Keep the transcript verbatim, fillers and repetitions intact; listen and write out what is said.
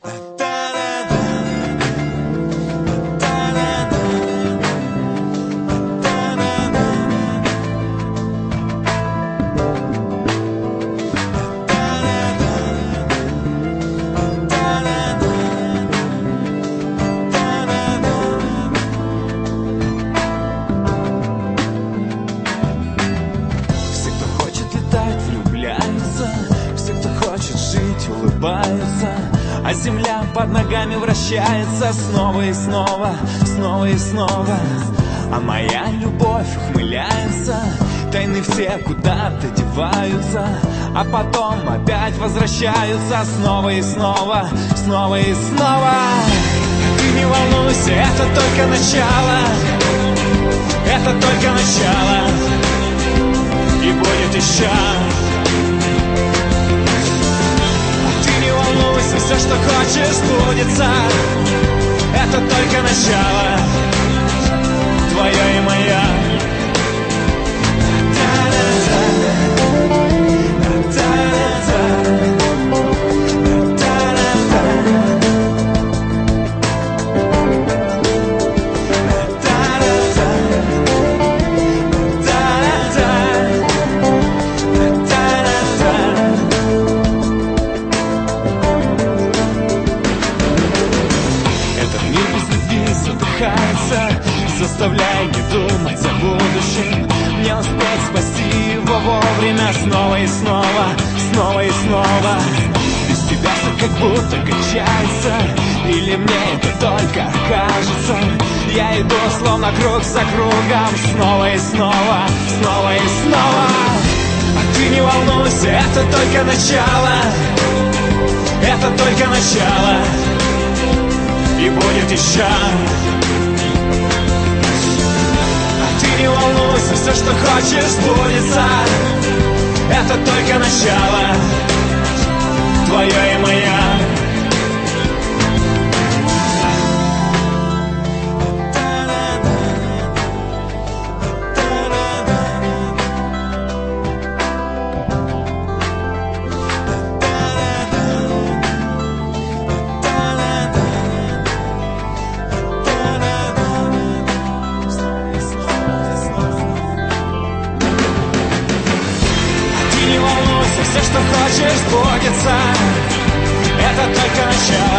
Улыбается, а земля под ногами вращается снова и снова, снова и снова. А моя любовь ухмыляется, тайны все куда-то деваются, а потом опять возвращаются снова и снова, снова и снова. Ты не волнуйся, это только начало, это только начало, и будет еще. Все, что хочешь, сбудется. Это только начало, твоя и моя. Заставляй не думать о будущем, не успеть спасти его вовремя. Снова и снова, снова и снова. Без тебя все как будто качается, или мне это только кажется. Я иду словно круг за кругом, снова и снова, снова и снова. А ты не волнуйся, это только начало, это только начало, и будет еще. Не волнуйся, все, что хочешь, сбудется. Это только начало, твоя и моя. Все, что хочешь, сбудется. Это только начало.